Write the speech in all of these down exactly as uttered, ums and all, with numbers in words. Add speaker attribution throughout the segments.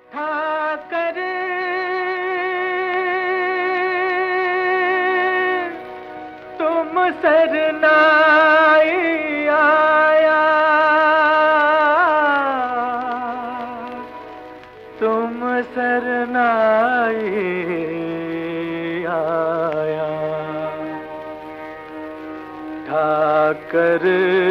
Speaker 1: ठाकर तुम सरनाई आया, तुम सरनाई आया। ठाकर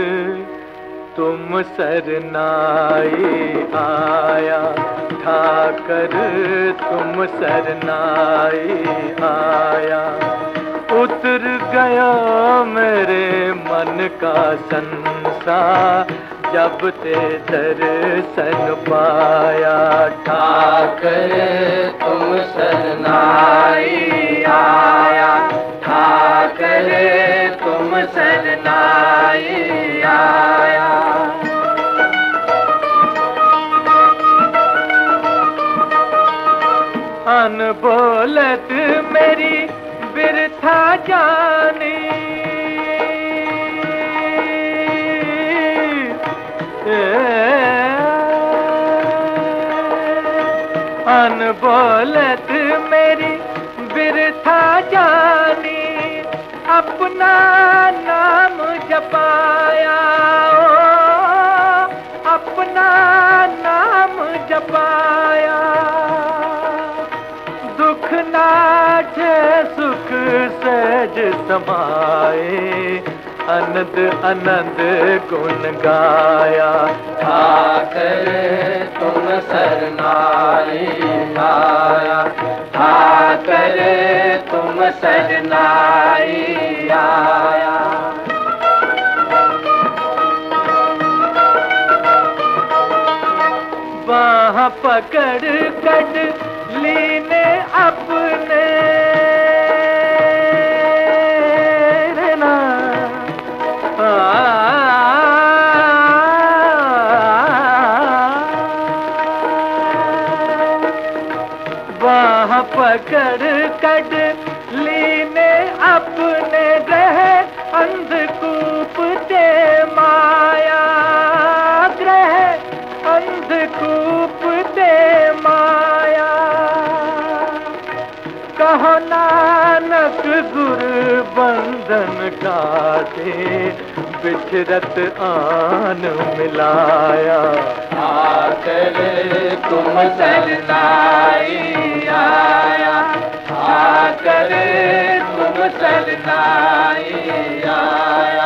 Speaker 1: तुम सरनाई आया, ठाकर तुम सरनाई आया। उतर गया मेरे मन का संसार जब ते दर्शन पाया।
Speaker 2: ठाकर तुम सरनाई आया, ठाकर तुम सरनाई आया।
Speaker 1: अनबोलत मेरी बिरथा जानी, अनबोलत मेरी बिरथा जानी। अपना नाम जपाया, अपना नाम जपाया। दुख नाठे सुख सहज समाए, अनंद अनंद गुण गाया।
Speaker 2: ठाकर तुम सरनाई आया, ठाकर तुम सरनाई आया।
Speaker 1: बाह पकड़ कट लीने अपने ना, बाह पकड़ कट लीने अपने ग्रह अंधकूप ते माया, ग्रह अंधकूप ते माया। कहो नानक गुर बंधन काटे, बिछरत आन मिलाया।
Speaker 2: ठाकर तुम सरनाई आया, ठाकर तुम सरनाई आया।